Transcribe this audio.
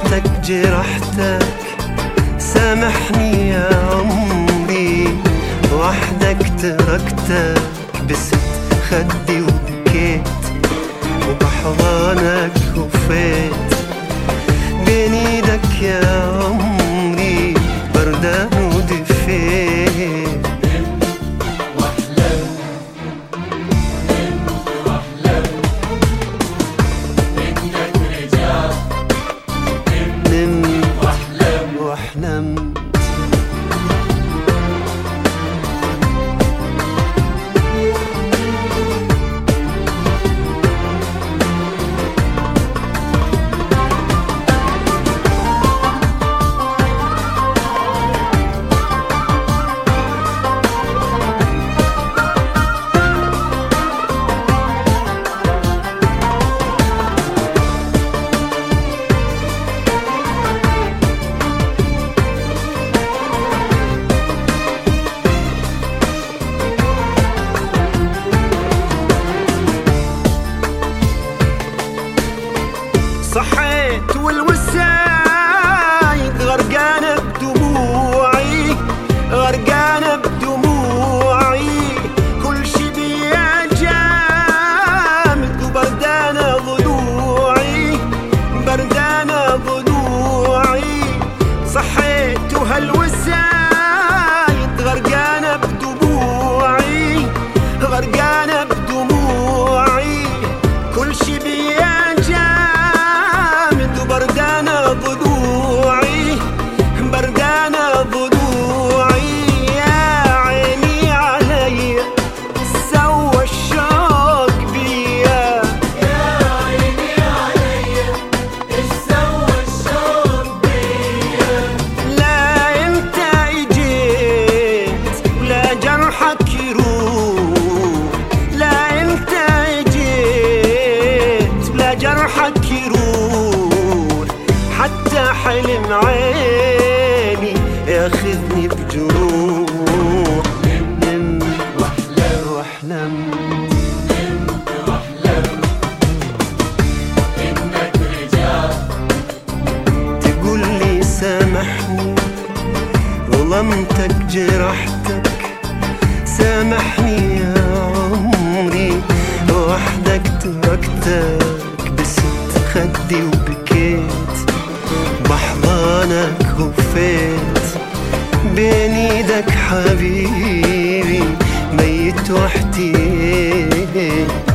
ظلمتك جرحتك، سامحني يا عمري، وحدك تركتك، بست خدي وبكيت، وبحضانك وفيت، بين ايدك يا عمري بردان ودفيت. صحيت والوسايد غرقانة بدموعي، غرقانة بدموعي، كل شي بيا جامد وبردانة ضلوعي، بردانة ضلوعي. صحيت وهالوسايد غرقانة بدموعي، غرقانة بدموعي، كل شي بيا بردانة ضلوعي، بردانة ضلوعي. يا عيني علي سوى الشوق بيا، يا عيني علي سوى الشوق بيا. لا انت اجيت ولا جرحك يروح، لا انت اجيت ولا جرحك يروح، حتى حلم عيني ياخذني بجروح. نم واحلم انك رجعت، تقول لي سامحني، ظلمتك جرحتك، سامحني يا عمري، وحدك تركتك، بست خدي وبكيت، بحضانك وفيت، بين ايدك حبيبي ميت وحدي.